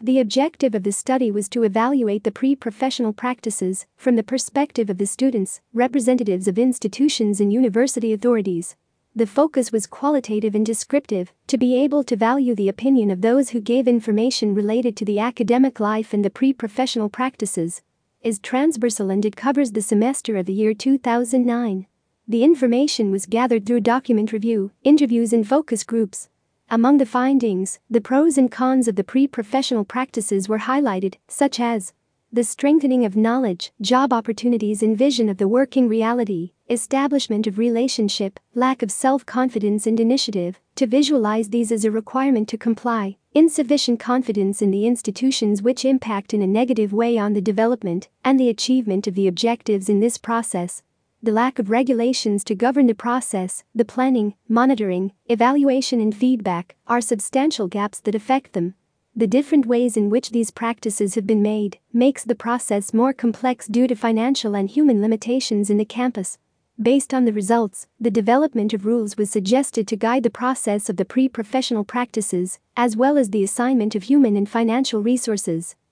The objective of the study was to evaluate the pre-professional practices from the perspective of the students, representatives of institutions and university authorities. The focus was qualitative and descriptive, to be able to value the opinion of those who gave information related to the academic life and the pre-professional practices. Is transversal and it covers the semester of the year 2009. The information was gathered through document review, interviews and focus groups. Among the findings, the pros and cons of the pre-professional practices were highlighted, such as the strengthening of knowledge, job opportunities and vision of the working reality, establishment of relationship, lack of self-confidence and initiative, to visualize these as a requirement to comply, insufficient confidence in the institutions which impact in a negative way on the development and the achievement of the objectives in this process. The lack of regulations to govern the process, the planning, monitoring, evaluation and feedback are substantial gaps that affect them. The different ways in which these practices have been made makes the process more complex due to financial and human limitations in the campus. Based on the results, the development of rules was suggested to guide the process of the pre-professional practices, as well as the assignment of human and financial resources.